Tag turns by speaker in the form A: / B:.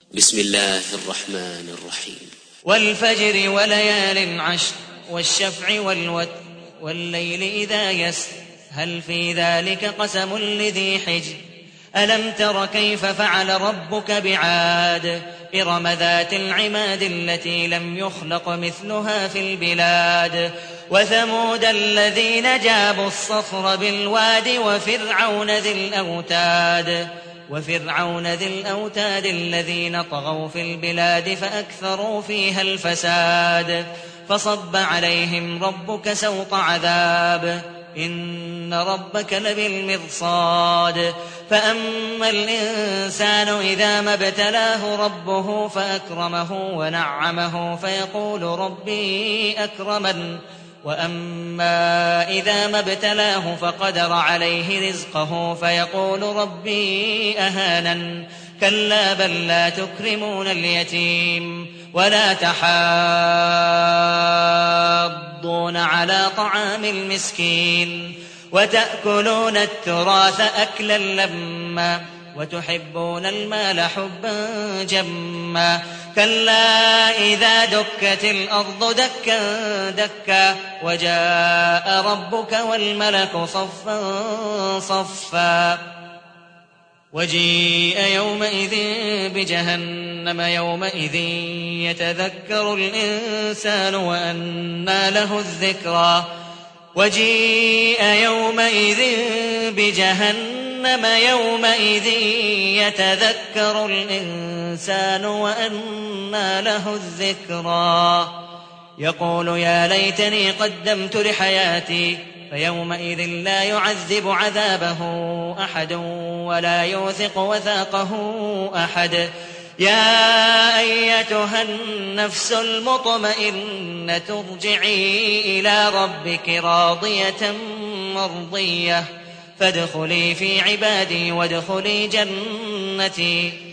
A: بسم الله الرحمن الرحيم.
B: والفجر وليال عشر والشفع والوتر والليل إذا يسر هل في ذلك قسم لذي حجر ألم تر كيف فعل ربك بعاد إرم ذات العماد التي لم يخلق مثلها في البلاد وثمود الذين جابوا الصخر بالواد وفرعون ذي الأوتاد الذين طغوا في البلاد فأكثروا فيها الفساد فصب عليهم ربك سوط عذاب إن ربك لبالمرصاد فأما الإنسان إذا ما ابتلاه ربه فأكرمه ونعمه فيقول ربي أكرمن وأما إذا ما ابتلاه فقدر عليه رزقه فيقول ربي أهانن كلا بل لا تكرمون اليتيم ولا تحاضون على طعام المسكين وتأكلون التراث أكلا لما وتحبون المال حبا جما كلا إذا دكت الأرض دكا دكا وجاء ربك والملك صفا صفا وجيء يومئذ بجهنم يومئذ يتذكر الإنسان وأنى له الذكرى وجيء يومئذ بجهنم يومئذ يتذكر الإنسان وأنى له الذكرى يقول يا ليتني قدمت لحياتي فيومئذ لا يعذب عذابه أحد ولا يوثق وثاقه أحد يا أيتها النفس المطمئنة ارجعي إلى ربك راضية مرضية فادخلي في عبادي وادخلي جنتي